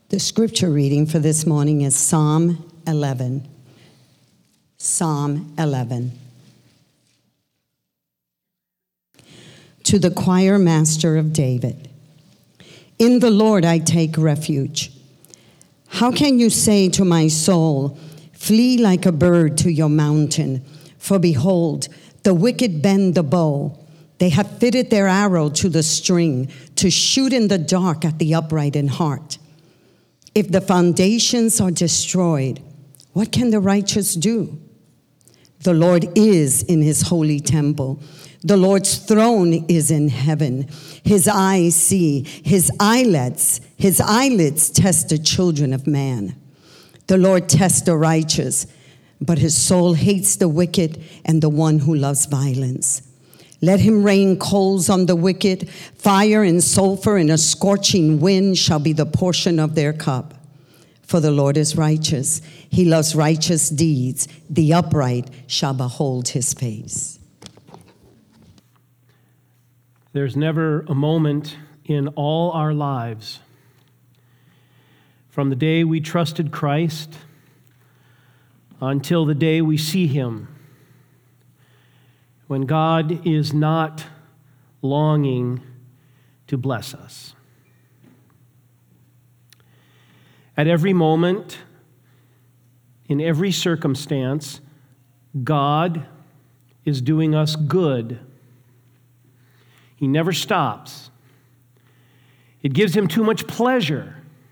The scripture reading for this morning is Psalm 11. Psalm 11. To the choir master of David. In the Lord I take refuge. How can you say to my soul, flee like a bird to your mountain? For behold, the wicked bend the bow. They have fitted their arrow to the string to shoot in the dark at the upright in heart. If the foundations are destroyed, what can the righteous do? The Lord is in his holy temple. The Lord's throne is in heaven. His eyes see, his eyelids test the children of man. The Lord tests the righteous, but his soul hates the wicked and the one who loves violence. Let him rain coals on the wicked. Fire and sulfur and a scorching wind shall be the portion of their cup. For the Lord is righteous. He loves righteous deeds. The upright shall behold his face. There's never a moment in all our lives, from the day we trusted Christ until the day we see him, when God is not longing to bless us. At every moment, in every circumstance, God is doing us good. He never stops. It gives him too much pleasure.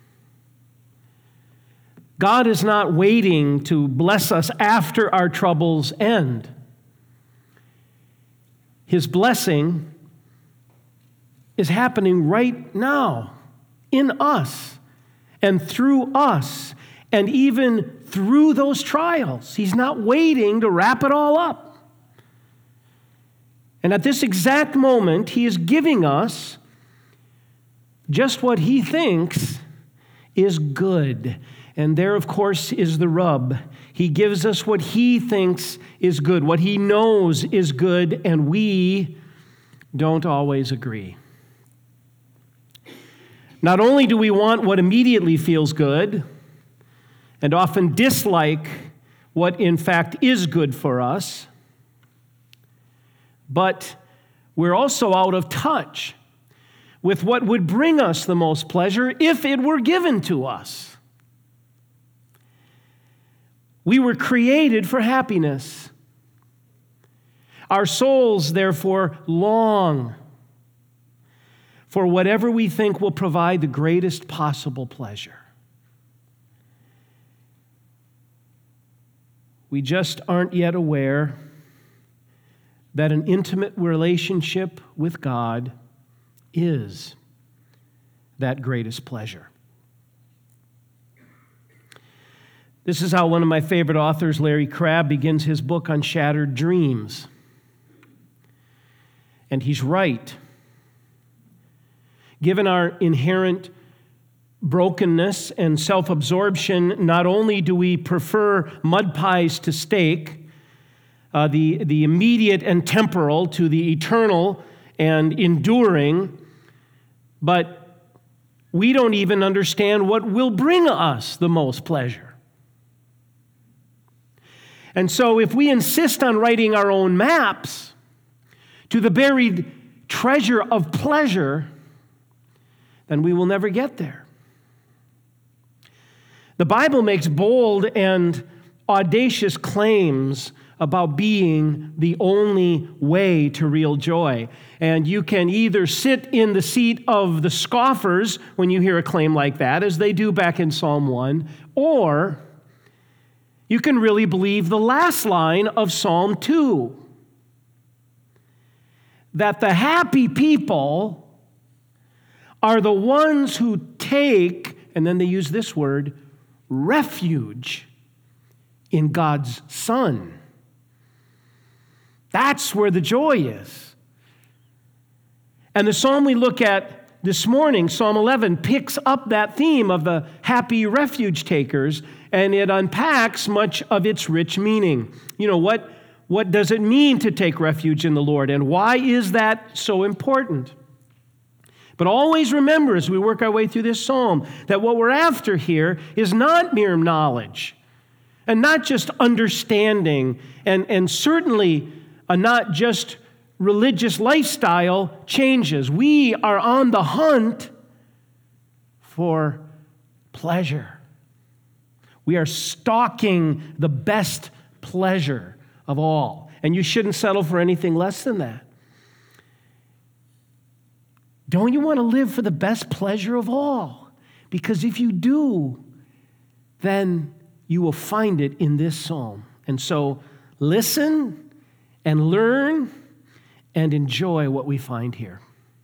God is not waiting to bless us after our troubles end. His blessing is happening right now in us and through us and even through those trials. He's not waiting to wrap it all up. And at this exact moment, he is giving us just what he thinks is good. And there, of course, is the rub. He gives us what he thinks is good, what he knows is good, and we don't always agree. Not only do we want what immediately feels good, and often dislike what in fact is good for us, but we're also out of touch with what would bring us the most pleasure if it were given to us. We were created for happiness. Our souls, therefore, long for whatever we think will provide the greatest possible pleasure. We just aren't yet aware that an intimate relationship with God is that greatest pleasure. This is how one of my favorite authors, Larry Crabb, begins his book on shattered dreams. And he's right. Given our inherent brokenness and self-absorption, not only do we prefer mud pies to steak, the immediate and temporal to the eternal and enduring, but we don't even understand what will bring us the most pleasure. And so if we insist on writing our own maps to the buried treasure of pleasure, then we will never get there. The Bible makes bold and audacious claims about being the only way to real joy. And you can either sit in the seat of the scoffers when you hear a claim like that, as they do back in Psalm 1, or you can really believe the last line of Psalm 2, that the happy people are the ones who take, and then they use this word, refuge in God's Son. That's where the joy is. And the psalm we look at this morning, Psalm 11, picks up that theme of the happy refuge takers, and it unpacks much of its rich meaning. You know, what does it mean to take refuge in the Lord, and why is that so important? But always remember, as we work our way through this psalm, that what we're after here is not mere knowledge and not just understanding and certainly not just religious lifestyle changes. We are on the hunt for pleasure. We are stalking the best pleasure of all. And you shouldn't settle for anything less than that. Don't you want to live for the best pleasure of all? Because if you do, then you will find it in this psalm. And so listen and learn and enjoy what we find here.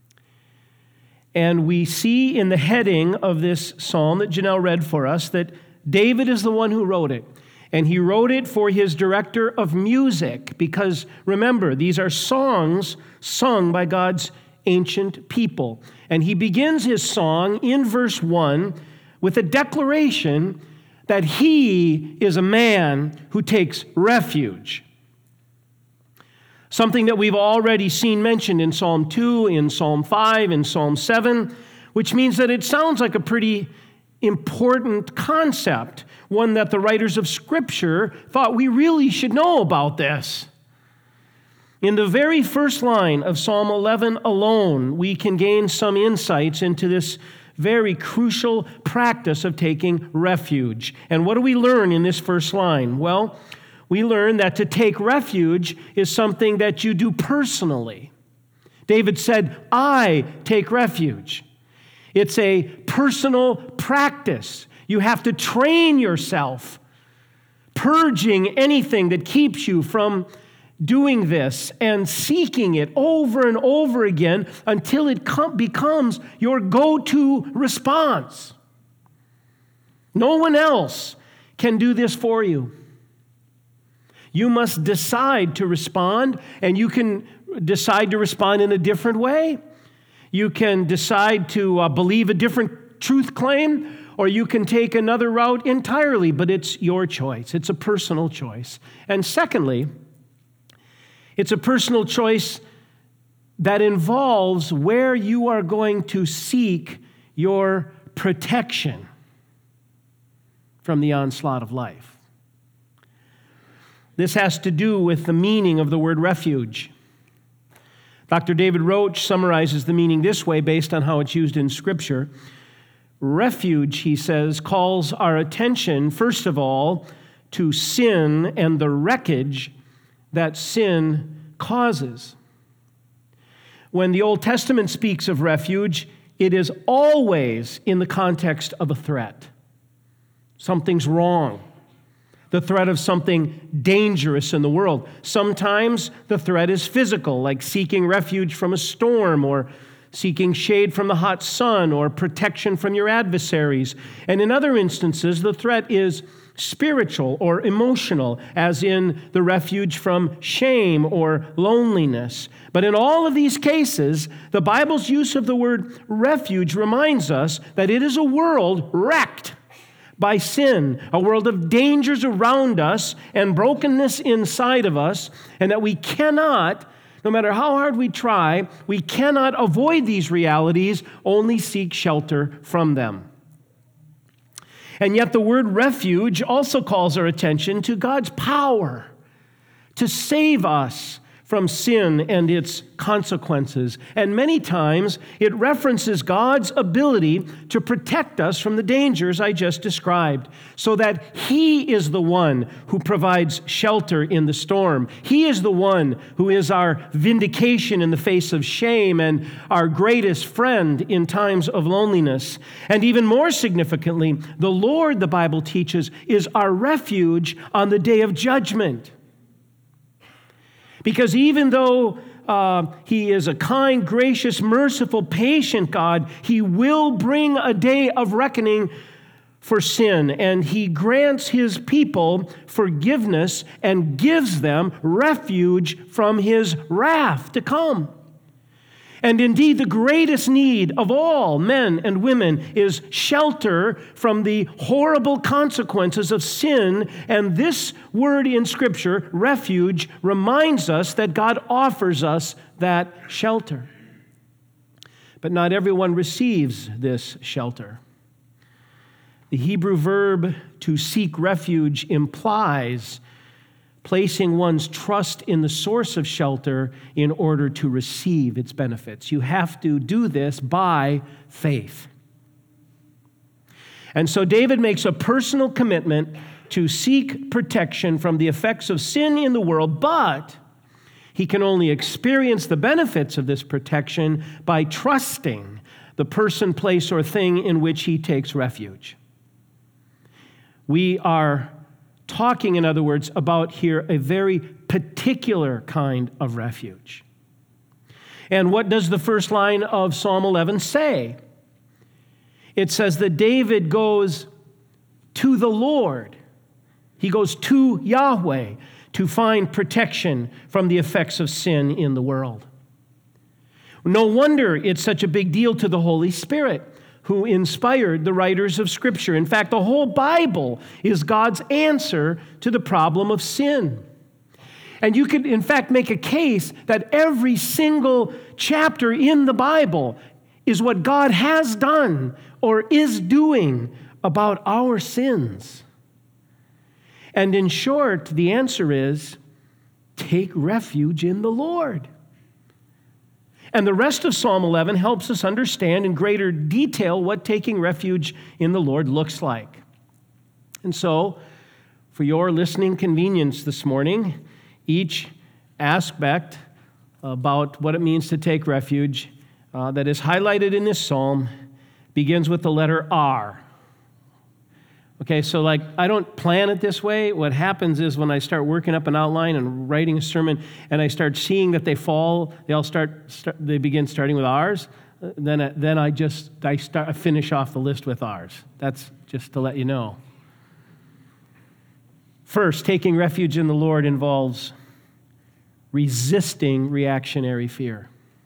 And we see in the heading of this psalm that Janelle read for us that David is the one who wrote it. And he wrote it for his director of music because, remember, these are songs sung by God's ancient people. And he begins his song in verse 1 with a declaration that he is a man who takes refuge. Something that we've already seen mentioned in Psalm 2, in Psalm 5, in Psalm 7, which means that it sounds like a pretty important concept, one that the writers of Scripture thought we really should know about this. In the very first line of Psalm 11 alone, we can gain some insights into this very crucial practice of taking refuge. And what do we learn in this first line? Well, we learn that to take refuge is something that you do personally. David said, I take refuge. It's a personal practice. You have to train yourself, purging anything that keeps you from doing this and seeking it over and over again until it becomes your go-to response. No one else can do this for you. You must decide to respond, and you can decide to respond in a different way. You can decide to believe a different truth claim, or you can take another route entirely, but it's your choice. It's a personal choice. And secondly, it's a personal choice that involves where you are going to seek your protection from the onslaught of life. This has to do with the meaning of the word refuge. Dr. David Roach summarizes the meaning this way based on how it's used in Scripture. Refuge, he says, calls our attention, first of all, to sin and the wreckage that sin causes. When the Old Testament speaks of refuge, it is always in the context of a threat. Something's wrong. The threat of something dangerous in the world. Sometimes the threat is physical, like seeking refuge from a storm or seeking shade from the hot sun or protection from your adversaries. And in other instances, the threat is spiritual or emotional, as in the refuge from shame or loneliness. But in all of these cases, the Bible's use of the word refuge reminds us that it is a world wrecked by sin, a world of dangers around us and brokenness inside of us, and that we cannot, no matter how hard we try, we cannot avoid these realities, only seek shelter from them. And yet the word refuge also calls our attention to God's power to save us from sin and its consequences. And many times it references God's ability to protect us from the dangers I just described, so that He is the one who provides shelter in the storm. He is the one who is our vindication in the face of shame and our greatest friend in times of loneliness. And even more significantly, the Lord, the Bible teaches, is our refuge on the day of judgment. Because even though He is a kind, gracious, merciful, patient God, He will bring a day of reckoning for sin, and He grants His people forgiveness and gives them refuge from His wrath to come. And indeed, the greatest need of all men and women is shelter from the horrible consequences of sin. And this word in Scripture, refuge, reminds us that God offers us that shelter. But not everyone receives this shelter. The Hebrew verb to seek refuge implies placing one's trust in the source of shelter in order to receive its benefits. You have to do this by faith. And so David makes a personal commitment to seek protection from the effects of sin in the world, but he can only experience the benefits of this protection by trusting the person, place, or thing in which he takes refuge. We are talking, in other words, about here a very particular kind of refuge. And what does the first line of Psalm 11 say? It says that David goes to the Lord. He goes to Yahweh to find protection from the effects of sin in the world. No wonder it's such a big deal to the Holy Spirit, who inspired the writers of Scripture. In fact, the whole Bible is God's answer to the problem of sin. And you could, in fact, make a case that every single chapter in the Bible is what God has done or is doing about our sins. And in short, the answer is, take refuge in the Lord. And the rest of Psalm 11 helps us understand in greater detail what taking refuge in the Lord looks like. And so, for your listening convenience this morning, each aspect about what it means to take refuge that is highlighted in this psalm begins with the letter R. Okay, so I don't plan it this way. What happens is when I start working up an outline and writing a sermon and I start seeing that they begin starting with R's, then I finish off the list with R's. That's just to let you know. First, taking refuge in the Lord involves resisting reactionary fear.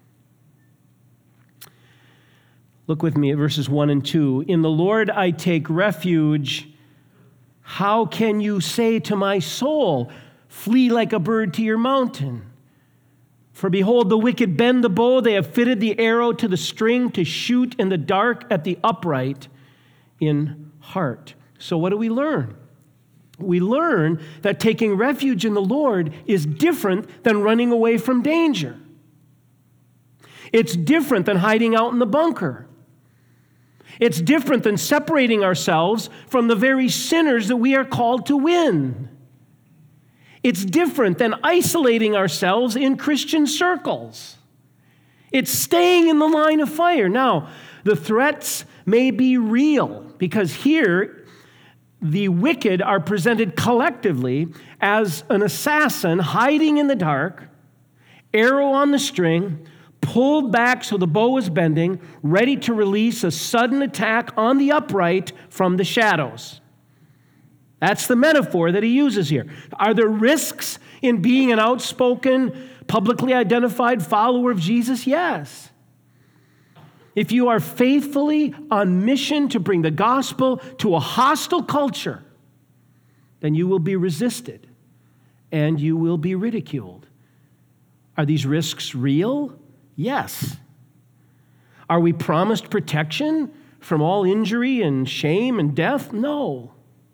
Look with me at verses 1 and 2. In the Lord I take refuge. How can you say to my soul, flee like a bird to your mountain? For behold, the wicked bend the bow. They have fitted the arrow to the string to shoot in the dark at the upright in heart. So what do we learn? We learn that taking refuge in the Lord is different than running away from danger. It's different than hiding out in the bunker. It's different than separating ourselves from the very sinners that we are called to win. It's different than isolating ourselves in Christian circles. It's staying in the line of fire. Now, the threats may be real because here the wicked are presented collectively as an assassin hiding in the dark, arrow on the string, pulled back so the bow is bending, ready to release a sudden attack on the upright from the shadows. That's the metaphor that he uses here. Are there risks in being an outspoken, publicly identified follower of Jesus? Yes. If you are faithfully on mission to bring the gospel to a hostile culture, then you will be resisted and you will be ridiculed. Are these risks real? Yes. Are we promised protection from all injury and shame and death? No.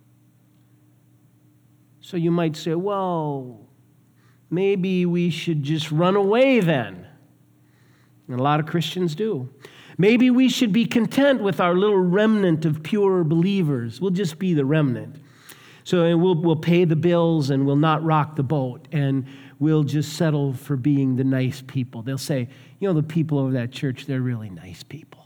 So you might say, well, maybe we should just run away then. And a lot of Christians do. Maybe we should be content with our little remnant of pure believers. We'll just be the remnant. So we'll pay the bills and we'll not rock the boat and we'll just settle for being the nice people. They'll say, the people over that church, they're really nice people.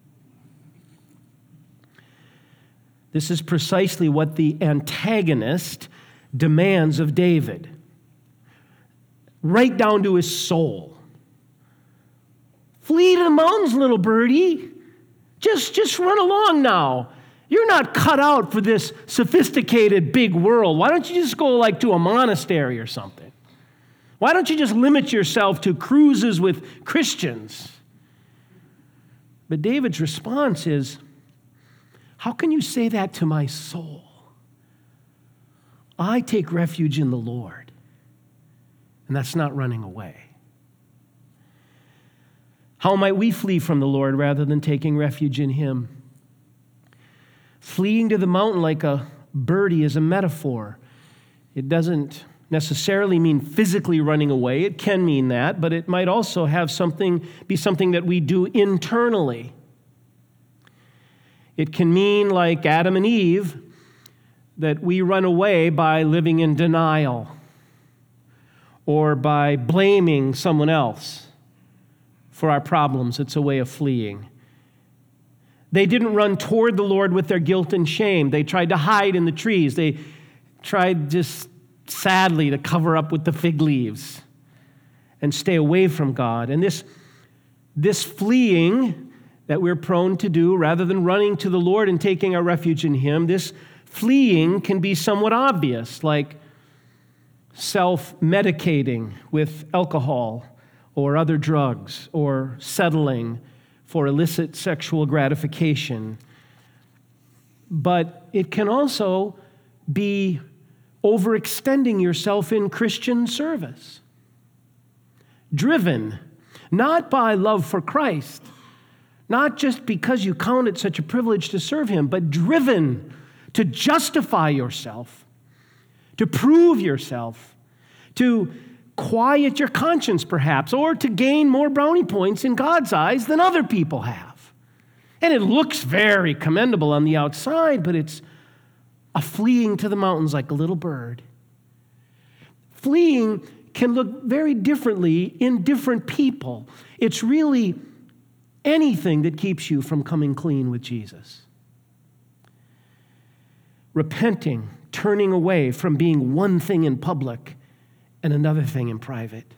This is precisely what the antagonist demands of David, right down to his soul. Flee to the mountains, little birdie. Just run along now. You're not cut out for this sophisticated big world. Why don't you just go to a monastery or something? Why don't you just limit yourself to cruises with Christians? But David's response is, how can you say that to my soul? I take refuge in the Lord. And that's not running away. How might we flee from the Lord rather than taking refuge in Him? Fleeing to the mountain like a birdie is a metaphor. It doesn't necessarily mean physically running away. It can mean that, but it might also have be something that we do internally. It can mean, like Adam and Eve, that we run away by living in denial or by blaming someone else for our problems. It's a way of fleeing. They didn't run toward the Lord with their guilt and shame. They tried to hide in the trees. They tried just sadly to cover up with the fig leaves and stay away from God. And this fleeing that we're prone to do, rather than running to the Lord and taking our refuge in Him, this fleeing can be somewhat obvious, like self-medicating with alcohol or other drugs, or settling for illicit sexual gratification. But it can also be overextending yourself in Christian service, driven not by love for Christ, not just because you count it such a privilege to serve Him, but driven to justify yourself, to prove yourself, to quiet your conscience perhaps, or to gain more brownie points in God's eyes than other people have. And it looks very commendable on the outside, but it's a fleeing to the mountains like a little bird. Fleeing can look very differently in different people. It's really anything that keeps you from coming clean with Jesus. Repenting, turning away from being one thing in public and another thing in private.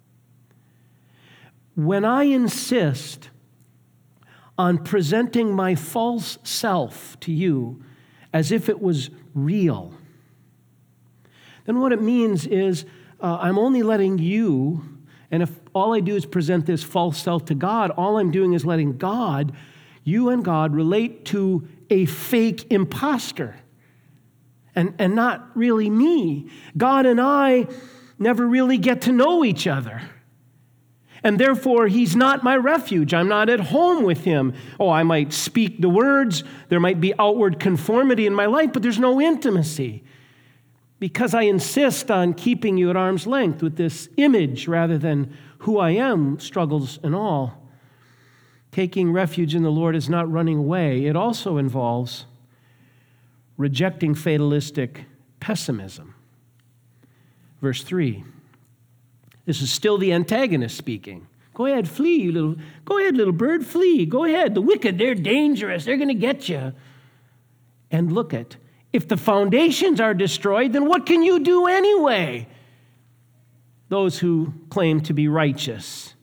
When I insist on presenting my false self to you as if it was real, then what it means is I'm only letting you, and if all I do is present this false self to God, all I'm doing is letting God, you and God, relate to a fake imposter and not really me. God and I never really get to know each other. And therefore, He's not my refuge. I'm not at home with Him. Oh, I might speak the words. There might be outward conformity in my life, but there's no intimacy. Because I insist on keeping you at arm's length with this image rather than who I am, struggles and all. Taking refuge in the Lord is not running away. It also involves rejecting fatalistic pessimism. Verse 3. This is still the antagonist speaking. Go ahead, flee, go ahead, little bird, flee. Go ahead. The wicked, they're dangerous. They're going to get you. And look at, if the foundations are destroyed, then what can you do anyway? Those who claim to be righteous.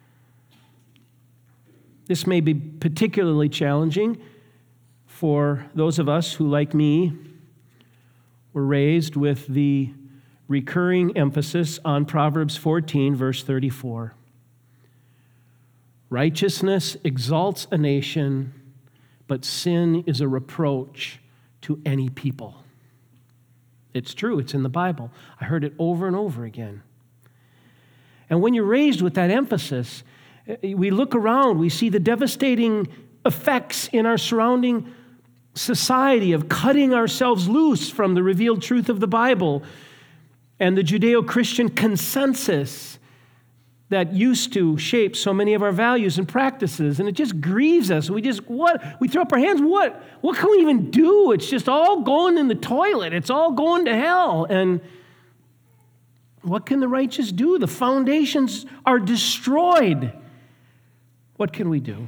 This may be particularly challenging for those of us who, like me, were raised with the recurring emphasis on Proverbs 14, verse 34. Righteousness exalts a nation, but sin is a reproach to any people. It's true, it's in the Bible. I heard it over and over again. And when you're raised with that emphasis, we look around, we see the devastating effects in our surrounding society of cutting ourselves loose from the revealed truth of the Bible and the Judeo-Christian consensus that used to shape so many of our values and practices, and it just grieves us. We throw up our hands. What can we even do? It's just all going in the toilet. It's all going to hell. And what can the righteous do? The foundations are destroyed. What can we do?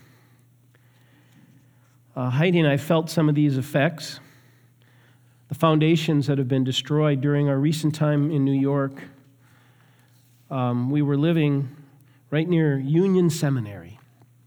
Heidi and I felt some of these effects. The foundations that have been destroyed during our recent time in New York. We were living right near Union Seminary,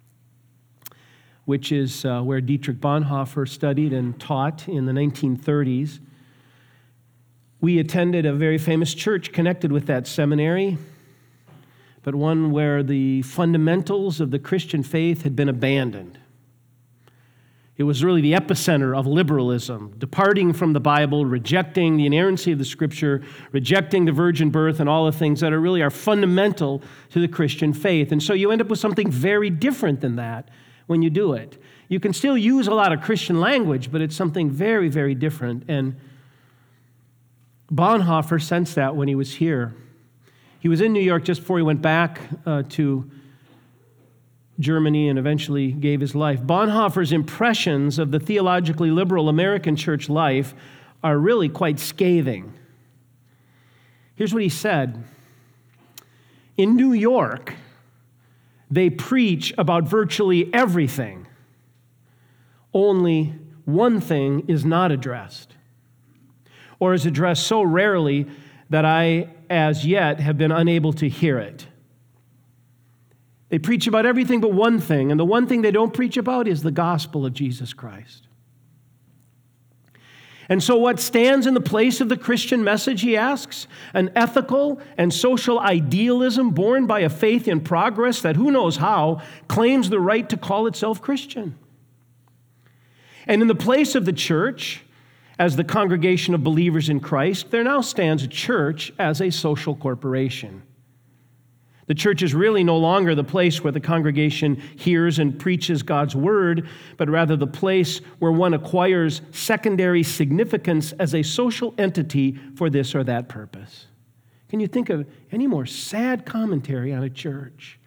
which is where Dietrich Bonhoeffer studied and taught in the 1930s. We attended a very famous church connected with that seminary, but one where the fundamentals of the Christian faith had been abandoned. It was really the epicenter of liberalism, departing from the Bible, rejecting the inerrancy of the Scripture, rejecting the virgin birth and all the things that are fundamental to the Christian faith. And so you end up with something very different than that when you do it. You can still use a lot of Christian language, but it's something very, very different. And Bonhoeffer sensed that when he was here. He was in New York just before he went back to Germany and eventually gave his life. Bonhoeffer's impressions of the theologically liberal American church life are really quite scathing. Here's what he said. In New York, they preach about virtually everything. Only one thing is not addressed, or is addressed so rarely that I, as yet, have been unable to hear it. They preach about everything but one thing, and the one thing they don't preach about is the gospel of Jesus Christ. And so what stands in the place of the Christian message, he asks? An ethical and social idealism born by a faith in progress that, who knows how, claims the right to call itself Christian. And in the place of the church, as the congregation of believers in Christ, there now stands a church as a social corporation. The church is really no longer the place where the congregation hears and preaches God's word, but rather the place where one acquires secondary significance as a social entity for this or that purpose. Can you think of any more sad commentary on a church?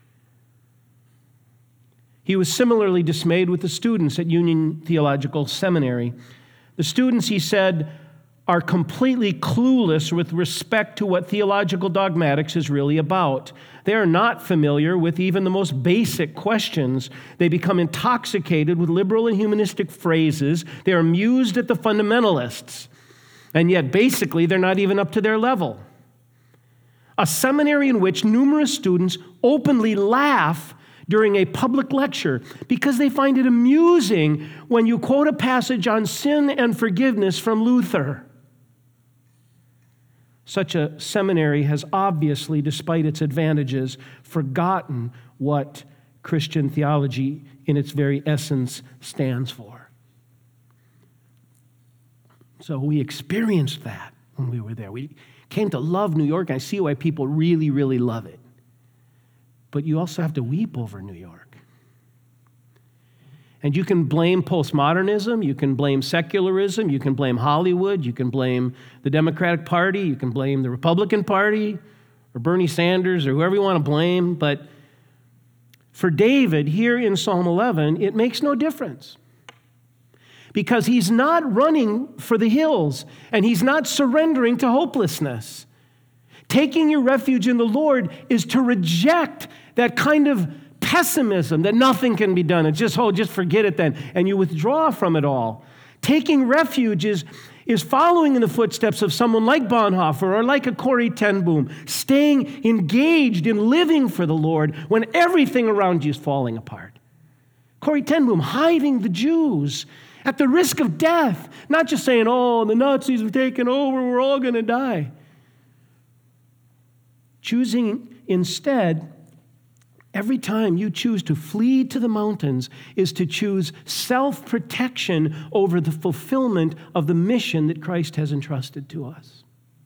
He was similarly dismayed with the students at Union Theological Seminary. The students, he said, are completely clueless with respect to what theological dogmatics is really about. They are not familiar with even the most basic questions. They become intoxicated with liberal and humanistic phrases. They are amused at the fundamentalists. And yet, basically, they're not even up to their level. A seminary in which numerous students openly laugh during a public lecture because they find it amusing when you quote a passage on sin and forgiveness from Luther. Such a seminary has obviously, despite its advantages, forgotten what Christian theology in its very essence stands for. So we experienced that when we were there. We came to love New York. I see why people really, really love it. But you also have to weep over New York. And you can blame postmodernism, you can blame secularism, you can blame Hollywood, you can blame the Democratic Party, you can blame the Republican Party, or Bernie Sanders, or whoever you want to blame. But for David, here in Psalm 11, it makes no difference. Because he's not running for the hills, and he's not surrendering to hopelessness. Taking your refuge in the Lord is to reject that kind of pessimism that nothing can be done. It's just forget it then. And you withdraw from it all. Taking refuge is following in the footsteps of someone like Bonhoeffer or like a Corrie ten Boom, staying engaged in living for the Lord when everything around you is falling apart. Corrie ten Boom hiding the Jews at the risk of death, not just saying, oh, the Nazis have taken over, we're all going to die. Choosing instead, every time you choose to flee to the mountains, is to choose self-protection over the fulfillment of the mission that Christ has entrusted to us.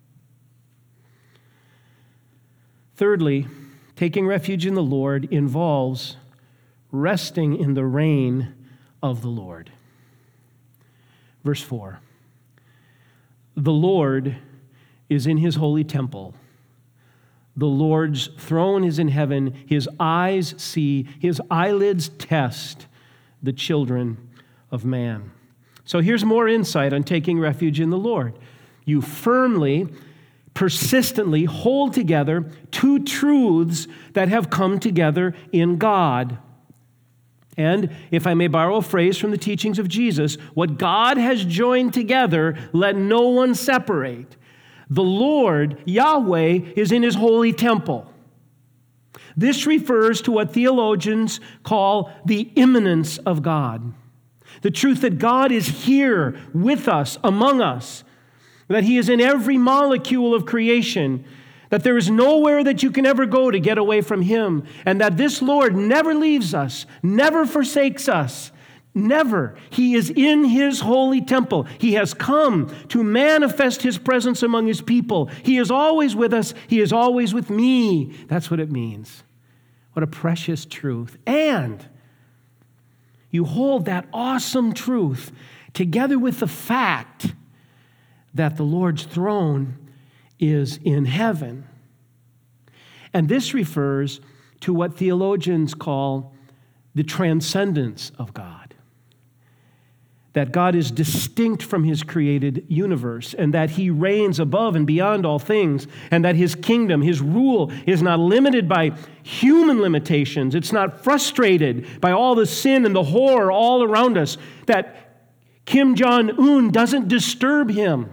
Thirdly, taking refuge in the Lord involves resting in the reign of the Lord. Verse 4, the Lord is in his holy temple. The Lord's throne is in heaven. His eyes see, his eyelids test the children of man. So here's more insight on taking refuge in the Lord. You firmly, persistently hold together two truths that have come together in God. And, if I may borrow a phrase from the teachings of Jesus, what God has joined together, let no one separate. The Lord, Yahweh, is in his holy temple. This refers to what theologians call the immanence of God. The truth that God is here with us, among us, that he is in every molecule of creation, that there is nowhere that you can ever go to get away from him, and that this Lord never leaves us, never forsakes us, Never. He is in his holy temple. He has come to manifest his presence among his people. He is always with us. He is always with me. That's what it means. What a precious truth. And you hold that awesome truth together with the fact that the Lord's throne is in heaven. And this refers to what theologians call the transcendence of God. That God is distinct from his created universe, and that he reigns above and beyond all things, and that his kingdom, his rule, is not limited by human limitations. It's not frustrated by all the sin and the horror all around us, that Kim Jong-un doesn't disturb him,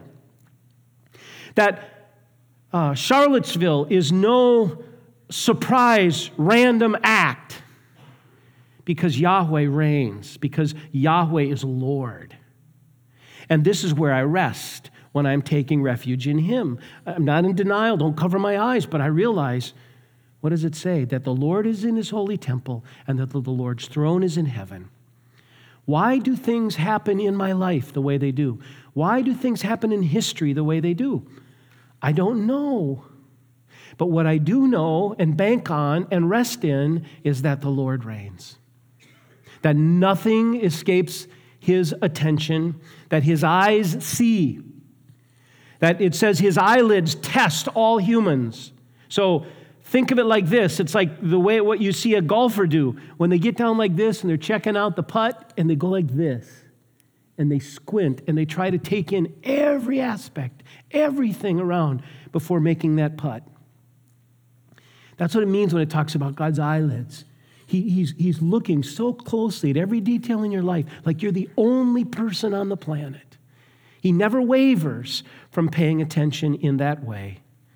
that Charlottesville is no surprise, random act, because Yahweh reigns, because Yahweh is Lord. And this is where I rest when I'm taking refuge in him. I'm not in denial, don't cover my eyes, but I realize, what does it say? That the Lord is in his holy temple and that the Lord's throne is in heaven. Why do things happen in my life the way they do? Why do things happen in history the way they do? I don't know. But what I do know and bank on and rest in is that the Lord reigns. That nothing escapes his attention, that his eyes see, that it says his eyelids test all humans. So think of it like this. It's like the way what you see a golfer do. When they get down like this and they're checking out the putt and they go like this and they squint and they try to take in every aspect, everything around before making that putt. That's what it means when it talks about God's eyelids. He's looking so closely at every detail in your life, like you're the only person on the planet. He never wavers from paying attention in that way.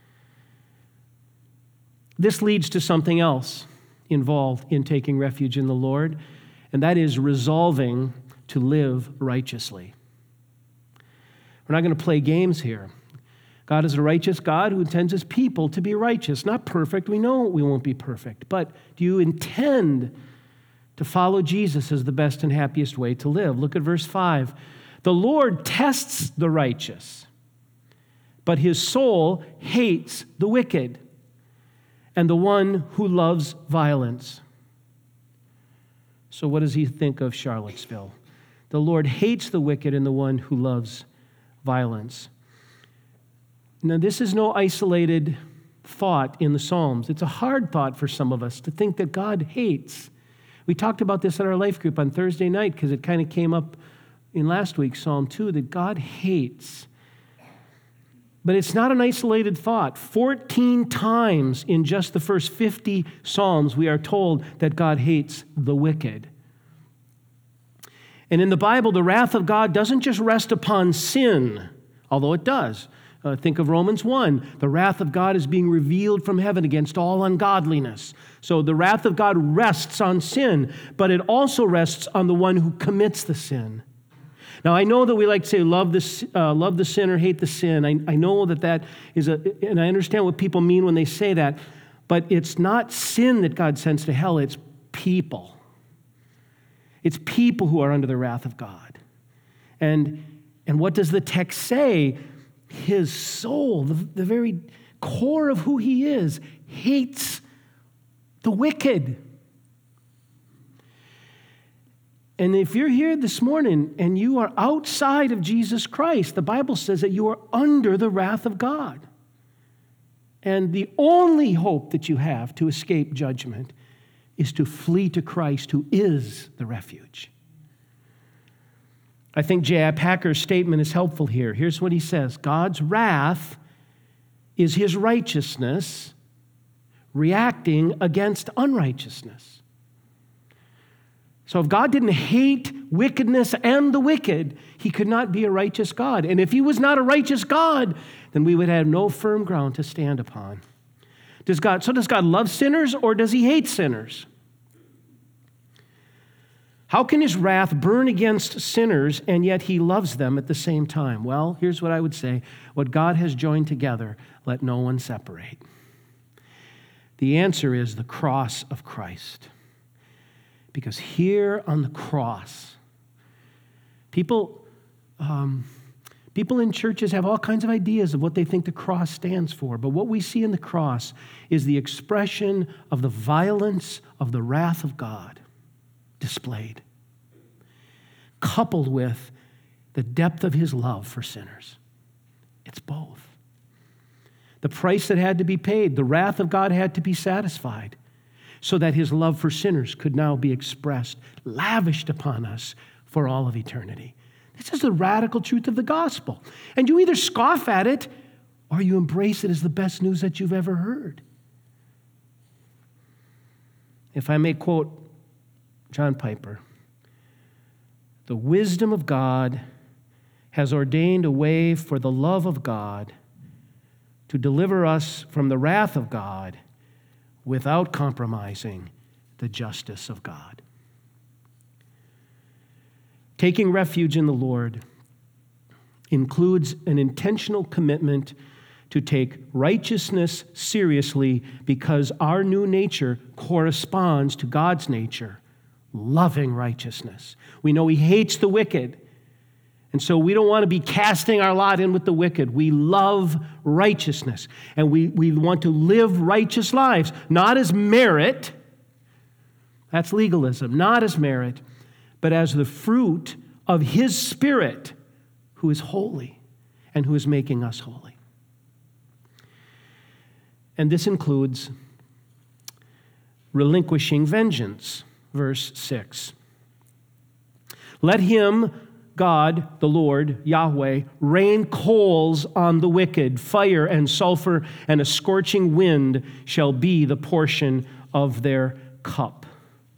This leads to something else involved in taking refuge in the Lord, and that is resolving to live righteously. We're not going to play games here. God is a righteous God who intends his people to be righteous. Not perfect. We know we won't be perfect. But do you intend to follow Jesus as the best and happiest way to live? Look at verse 5. The Lord tests the righteous, but his soul hates the wicked and the one who loves violence. So what does he think of Charlottesville? The Lord hates the wicked and the one who loves violence. Now, this is no isolated thought in the Psalms. It's a hard thought for some of us to think that God hates. We talked about this at our life group on Thursday night because it kind of came up in last week's Psalm 2, that God hates. But it's not an isolated thought. 14 times in just the first 50 Psalms, we are told that God hates the wicked. And in the Bible, the wrath of God doesn't just rest upon sin, although it does. Think of Romans 1. The wrath of God is being revealed from heaven against all ungodliness. So the wrath of God rests on sin, but it also rests on the one who commits the sin. Now, I know that we like to say love the sin or hate the sin. I know that is and I understand what people mean when they say that, but it's not sin that God sends to hell, it's people. It's people who are under the wrath of God. And what does the text say? His soul, the very core of who he is, hates the wicked. And if you're here this morning and you are outside of Jesus Christ, the Bible says that you are under the wrath of God. And the only hope that you have to escape judgment is to flee to Christ, who is the refuge. I think J.I. Packer's statement is helpful here. Here's what he says. God's wrath is his righteousness reacting against unrighteousness. So if God didn't hate wickedness and the wicked, he could not be a righteous God. And if he was not a righteous God, then we would have no firm ground to stand upon. Does God love sinners or does he hate sinners? How can his wrath burn against sinners and yet he loves them at the same time? Well, here's what I would say. What God has joined together, let no one separate. The answer is the cross of Christ. Because here on the cross, People in churches have all kinds of ideas of what they think the cross stands for, but what we see in the cross is the expression of the violence of the wrath of God displayed, coupled with the depth of his love for sinners. It's both. The price that had to be paid, the wrath of God had to be satisfied so that his love for sinners could now be expressed, lavished upon us for all of eternity. This is the radical truth of the gospel. And you either scoff at it or you embrace it as the best news that you've ever heard. If I may quote John Piper, the wisdom of God has ordained a way for the love of God to deliver us from the wrath of God without compromising the justice of God. Taking refuge in the Lord includes an intentional commitment to take righteousness seriously because our new nature corresponds to God's nature, loving righteousness. We know he hates the wicked, and so we don't want to be casting our lot in with the wicked. We love righteousness, and we want to live righteous lives, not as merit, that's legalism, not as merit, but as the fruit of his Spirit who is holy and who is making us holy. And this includes relinquishing vengeance, verse 6. Let him, God, the Lord, Yahweh, rain coals on the wicked, fire and sulfur and a scorching wind shall be the portion of their cup.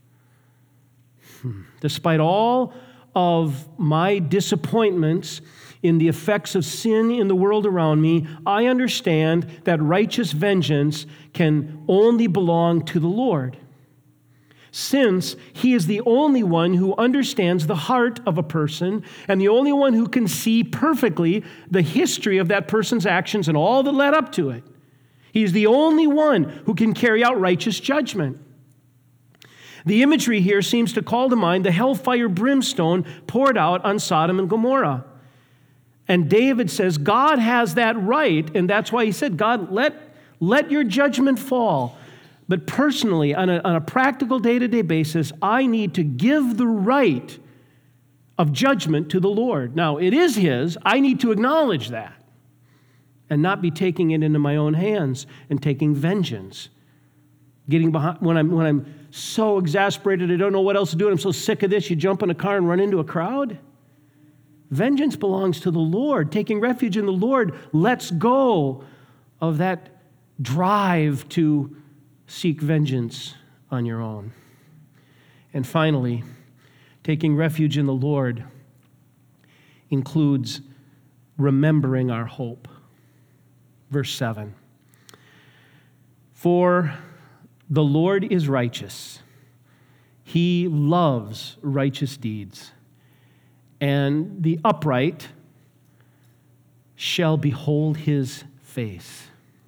Despite all of my disappointments in the effects of sin in the world around me, I understand that righteous vengeance can only belong to the Lord, since he is the only one who understands the heart of a person and the only one who can see perfectly the history of that person's actions and all that led up to it. He's the only one who can carry out righteous judgment. The imagery here seems to call to mind the hellfire brimstone poured out on Sodom and Gomorrah. And David says God has that right, and that's why he said, God, let your judgment fall. But personally, on a practical day-to-day basis, I need to give the right of judgment to the Lord. Now, it is his. I need to acknowledge that and not be taking it into my own hands and taking vengeance. Getting behind when I'm so exasperated, I don't know what else to do, and I'm so sick of this, you jump in a car and run into a crowd? Vengeance belongs to the Lord. Taking refuge in the Lord lets go of that drive to seek vengeance on your own. And finally, taking refuge in the Lord includes remembering our hope. Verse 7. For the Lord is righteous. He loves righteous deeds, and the upright shall behold his face.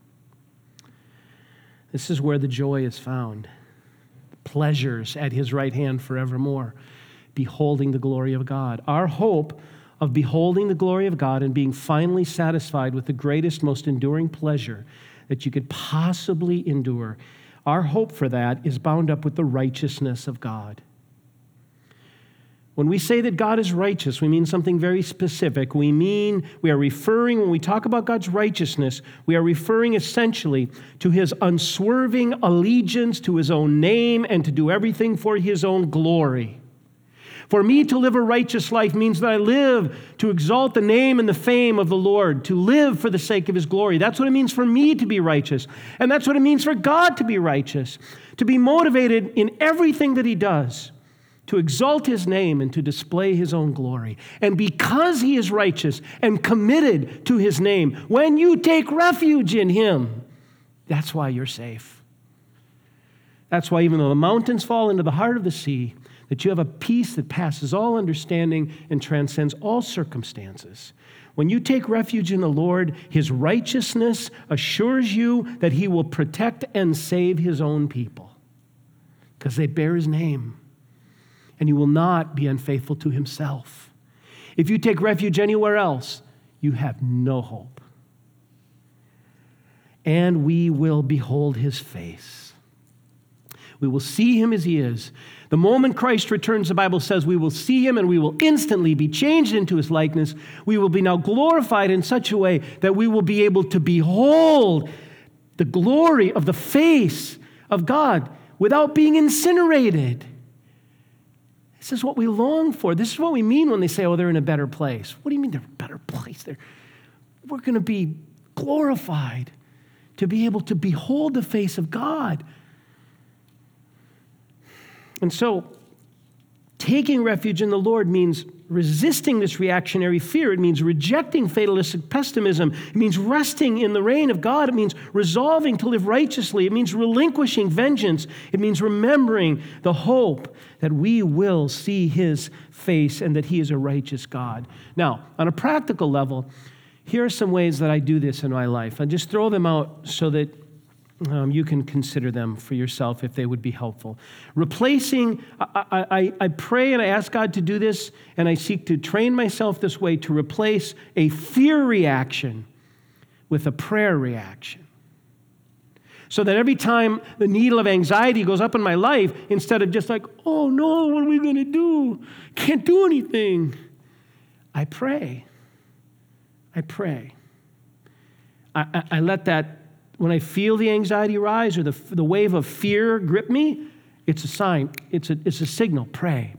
This is where the joy is found. Pleasures at his right hand forevermore, beholding the glory of God. Our hope of beholding the glory of God and being finally satisfied with the greatest, most enduring pleasure that you could possibly endure, our hope for that is bound up with the righteousness of God. When we say that God is righteous, we mean something very specific. When we talk about God's righteousness, we are referring essentially to his unswerving allegiance to his own name and to do everything for his own glory. For me to live a righteous life means that I live to exalt the name and the fame of the Lord, to live for the sake of his glory. That's what it means for me to be righteous. And that's what it means for God to be righteous, to be motivated in everything that he does, to exalt his name and to display his own glory. And because he is righteous and committed to his name, when you take refuge in him, that's why you're safe. That's why even though the mountains fall into the heart of the sea, that you have a peace that passes all understanding and transcends all circumstances. When you take refuge in the Lord, his righteousness assures you that he will protect and save his own people because they bear his name. And he will not be unfaithful to himself. If you take refuge anywhere else, you have no hope. And we will behold his face. We will see him as he is. The moment Christ returns, the Bible says we will see him and we will instantly be changed into his likeness. We will be now glorified in such a way that we will be able to behold the glory of the face of God without being incinerated. This is what we long for. This is what we mean when they say, oh, they're in a better place. What do you mean they're in a better place? We're going to be glorified to be able to behold the face of God. And so, taking refuge in the Lord means resisting this reactionary fear. It means rejecting fatalistic pessimism. It means resting in the reign of God. It means resolving to live righteously. It means relinquishing vengeance. It means remembering the hope that we will see his face and that he is a righteous God. Now, on a practical level, here are some ways that I do this in my life. I'll just throw them out so that you can consider them for yourself if they would be helpful. Replacing, I pray and I ask God to do this, and I seek to train myself this way to replace a fear reaction with a prayer reaction. So that every time the needle of anxiety goes up in my life, instead of just like, oh no, what are we going to do? Can't do anything. I pray. I let that, when I feel the anxiety rise or the wave of fear grip me, it's a sign, it's a signal. Pray.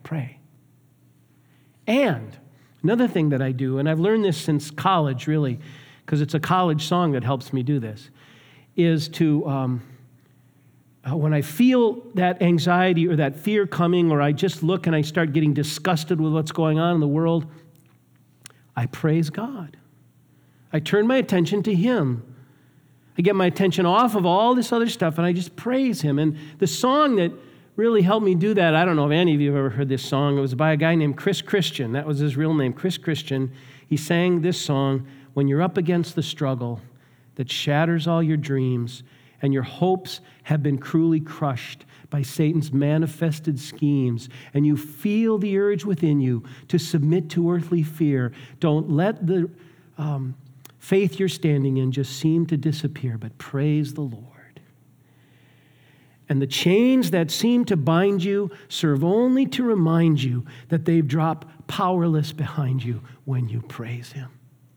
And another thing that I do, and I've learned this since college really, because it's a college song that helps me do this, is to, when I feel that anxiety or that fear coming, or I just look and I start getting disgusted with what's going on in the world, I praise God. I turn my attention to him. I get my attention off of all this other stuff, and I just praise him. And the song that really helped me do that, I don't know if any of you have ever heard this song. It was by a guy named Chris Christian. That was his real name, Chris Christian. He sang this song, when you're up against the struggle that shatters all your dreams, and your hopes have been cruelly crushed by Satan's manifested schemes, and you feel the urge within you to submit to earthly fear, don't let the faith you're standing in just seem to disappear, but praise the Lord. And the chains that seem to bind you serve only to remind you that they've dropped powerless behind you when you praise him.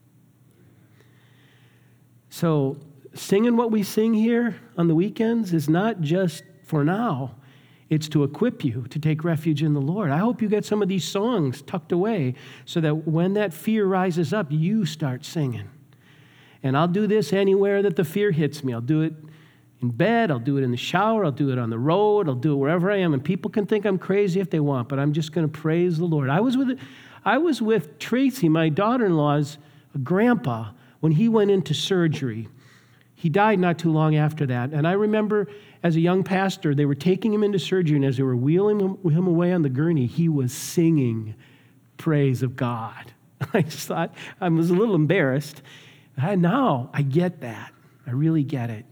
So singing what we sing here on the weekends is not just for now. It's to equip you to take refuge in the Lord. I hope you get some of these songs tucked away so that when that fear rises up, you start singing. And I'll do this anywhere that the fear hits me. I'll do it in bed. I'll do it in the shower. I'll do it on the road. I'll do it wherever I am. And people can think I'm crazy if they want, but I'm just going to praise the Lord. I was with Tracy, my daughter-in-law's grandpa, when he went into surgery. He died not too long after that. And I remember as a young pastor, they were taking him into surgery, and as they were wheeling him away on the gurney, he was singing praise of God. I just thought, I was a little embarrassed. Now I get that. I really get it.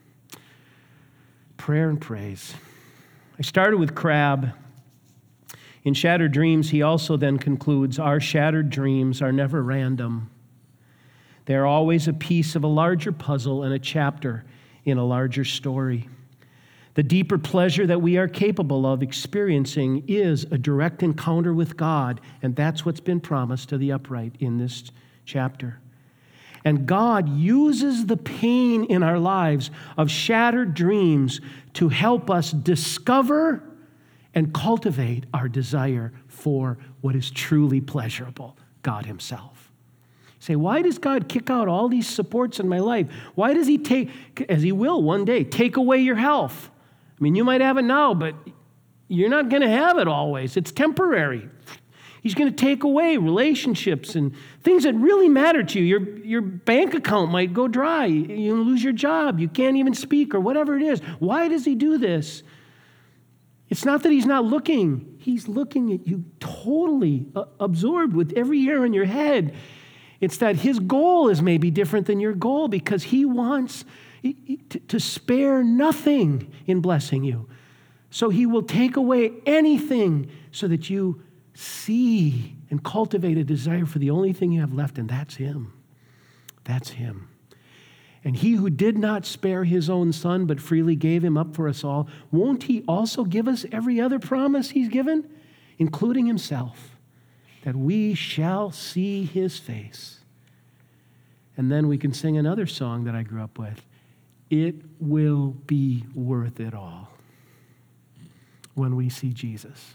Prayer and praise. I started with Crabb. In Shattered Dreams, he also then concludes, our shattered dreams are never random. They are always a piece of a larger puzzle and a chapter in a larger story. The deeper pleasure that we are capable of experiencing is a direct encounter with God, and that's what's been promised to the upright in this chapter. And God uses the pain in our lives of shattered dreams to help us discover and cultivate our desire for what is truly pleasurable, God himself. You say, why does God kick out all these supports in my life? Why does he take, as he will one day, take away your health? I mean, you might have it now, but you're not going to have it always. It's temporary. He's going to take away relationships and things that really matter to you. Your bank account might go dry. You lose your job. You can't even speak or whatever it is. Why does he do this? It's not that he's not looking. He's looking at you totally absorbed with every hair on your head. It's that his goal is maybe different than your goal because he wants to spare nothing in blessing you. So he will take away anything so that you see and cultivate a desire for the only thing you have left, and that's him. That's him. And he who did not spare his own son, but freely gave him up for us all, won't he also give us every other promise he's given, including himself, that we shall see his face? And then we can sing another song that I grew up with. It will be worth it all when we see Jesus.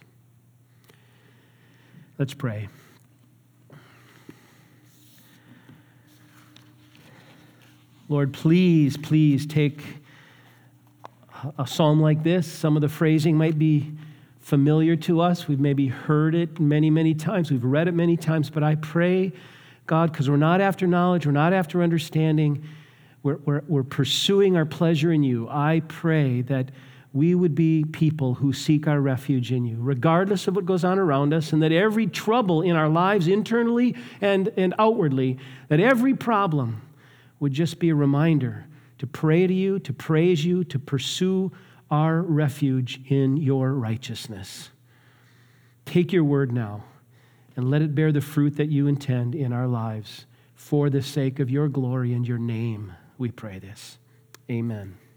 Let's pray. Lord, please take a psalm like this. Some of the phrasing might be familiar to us. We've maybe heard it many times. We've read it many times. But I pray, God, because we're not after knowledge, we're not after understanding, we're pursuing our pleasure in you. I pray that we would be people who seek our refuge in you, regardless of what goes on around us, and that every trouble in our lives, internally and outwardly, that every problem would just be a reminder to pray to you, to praise you, to pursue our refuge in your righteousness. Take your word now and let it bear the fruit that you intend in our lives for the sake of your glory and your name. We pray this. Amen.